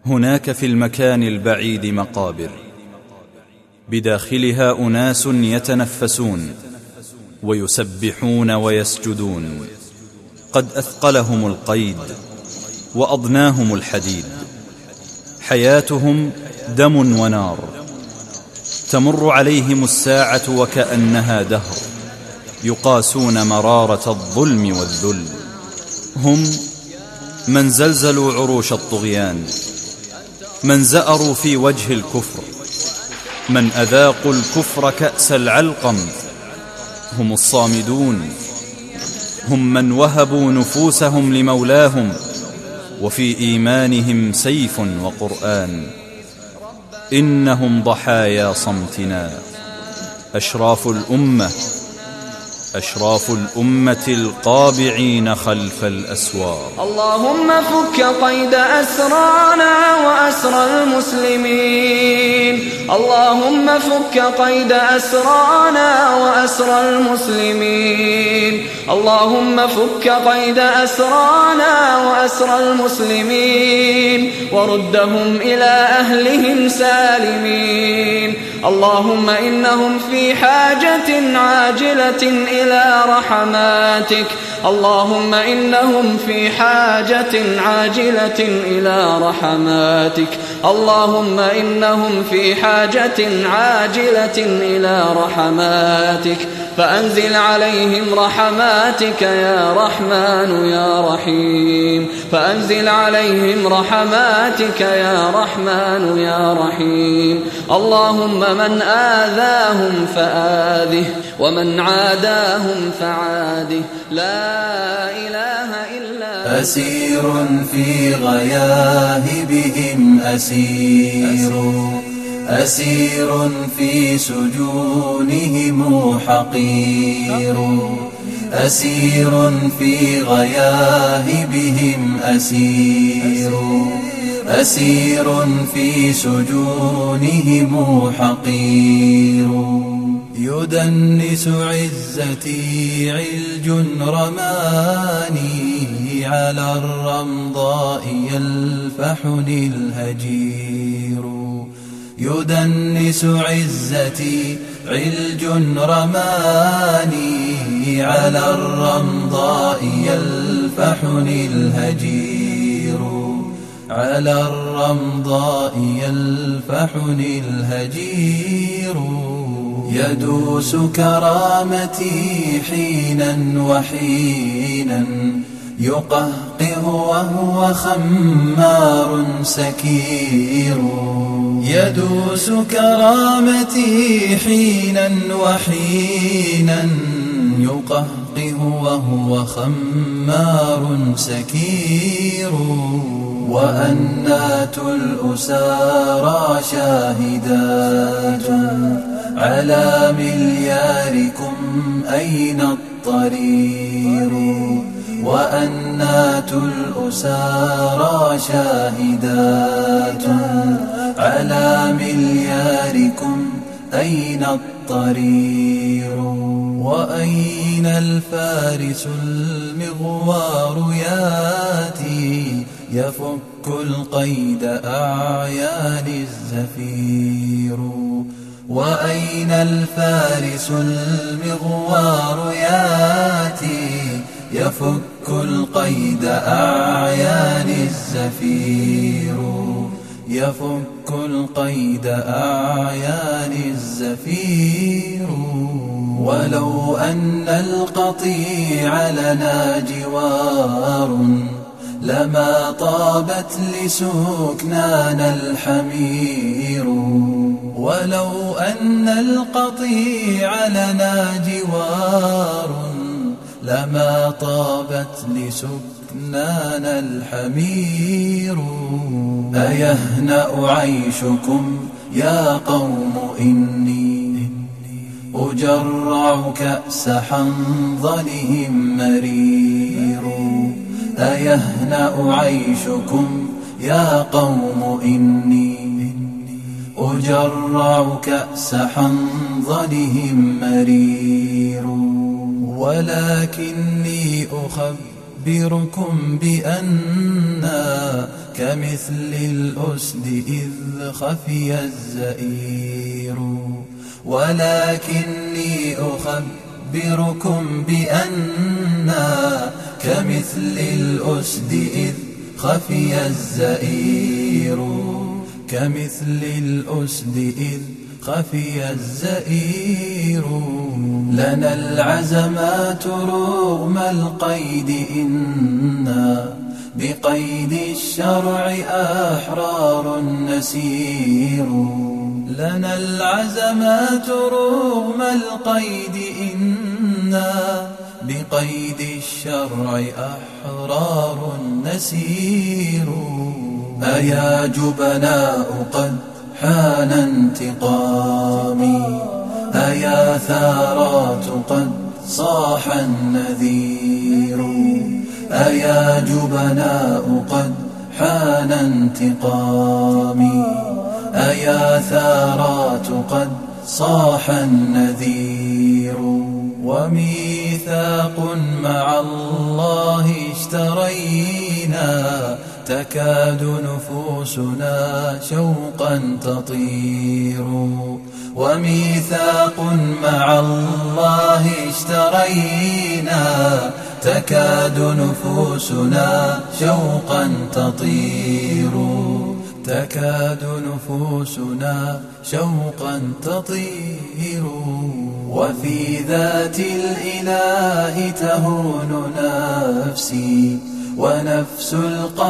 هناك في المكان البعيد مقابر، بداخلها أناس يتنفسون ويسبحون ويسجدون، قد أثقلهم القيد وأضناهم الحديد، حياتهم دم ونار، تمر عليهم الساعة وكأنها دهر، يقاسون مرارة الظلم والذل. هم من زلزلوا عروش الطغيان، من زأروا في وجه الكفر، من أذاقوا الكفر كأس العلقم، هم الصامدون، هم من وهبوا نفوسهم لمولاهم، وفي إيمانهم سيف وقرآن. إنهم ضحايا صمتنا، أشراف الأمة القابعين خلف الأسوار. اللهم فك قيد أسرانا وأسر المسلمين، اللهم فك قيد أسرانا وأسر المسلمين، اللهم فك قيد أسرانا وأسر المسلمين، وردهم إلى أهلهم سالمين. اللهم إنهم في حاجة عاجلة إلى رحماتك، اللهم إنهم في حاجة عاجلة إلى رحماتك، اللهم إنهم في حاجة عاجلة إلى رحماتك، فأنزل عليهم رحماتك يا رحمن يا رحيم، فأنزل عليهم رحماتك يا رحمن يا رحيم. اللهم من آذاهم فآذه، ومن عاداهم فعاده، لا إله إلا أسير في غياهبهم أسير في سجونهم حقير، أسير في غياهبهم أسير في سجونهم حقير. يدنس عزتي علج رماني، على الرمضاء يلفحني الهجير. يدنس عزتي علج رماني، على الرمضاء يلفحني الهجير، على الرمضاء يلفحني الهجير. يدوس كرامتي حينا وحينا، يقهقه وهو خمار سكير. يدوس كرامتي حينا وحينا، يقهقه وهو خمار سكير. وأنات الأسارى شاهدات على ملياركم أين الطرير. وأنات الأسارى شاهدات على ملياركم أين الطرير. وأين الفارس المغوار ياتي، يفك القيد أعيان الزفير. وأين الفارس المغوار ياتي، يفك القيد أعيان الزفير، يفك القيد أعيان الزفير. ولو أن القطيع لنا جوار، لما طابت لسكنانا الحمير. ولو أن القطيع لنا جوار، لما طابت لسكنانا الحمير. أيهنأ عيشكم يا قوم إني أجرع كأس حنظلهم مرير. أيهنأ عيشكم يا قوم إني أجرع كأس حنظلهم مرير. ولكني أخبركم بأن كمثل الأسد إذ خفي الزئير. ولكني أخبركم بأننا كمثل الأسد إذ خفي الزئير. كمثل الأسد إذ خفي الزئير. لنا العزمات رغم القيد إنا بقيد الشرع أحرار نسير. لنا العزمات رغم القيد إنا بقيد الشرع أحرار نسير. أيا جبناء قد حان انتقامي، أيا ثارات قد صاح النذير. أيا جبناء قد حان انتقامي، أيا ثارات قد صاح النذير. وميثاق مع الله اشترينا تكاد نفوسنا شوقا تطير. وميثاق مع الله اشترينا تكاد نفوسنا شوقا تطير. تكاد نفوسنا شوقا تطير. وفي ذات الإله تهون نفسي ونفس القلب